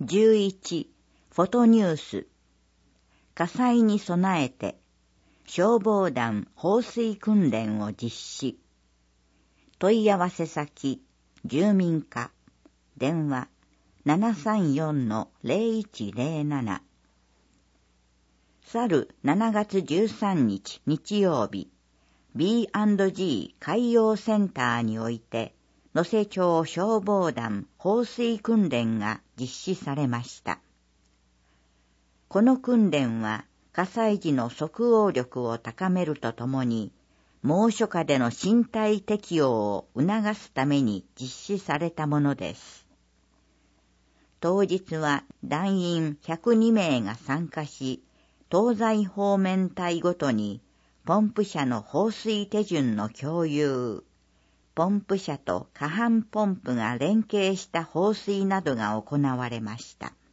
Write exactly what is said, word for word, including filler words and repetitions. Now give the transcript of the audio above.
じゅういち、フォトニュース。火災に備えて、消防団放水訓練を実施。問い合わせ先、住民課、電話 ななさんよんのゼロいちゼロなな。去るしちがつじゅうさんにち日曜日、ビーアンドジー 海洋センターにおいて、能勢町消防団放水訓練が実施されました。この訓練は火災時の即応力を高めるとともに、猛暑下での身体適応を促すために実施されたものです。当日は団員ひゃくにめいが参加し、東西方面隊ごとにポンプ車の放水手順の共有、ポンプ車と下半ポンプが連携した放水などが行われました。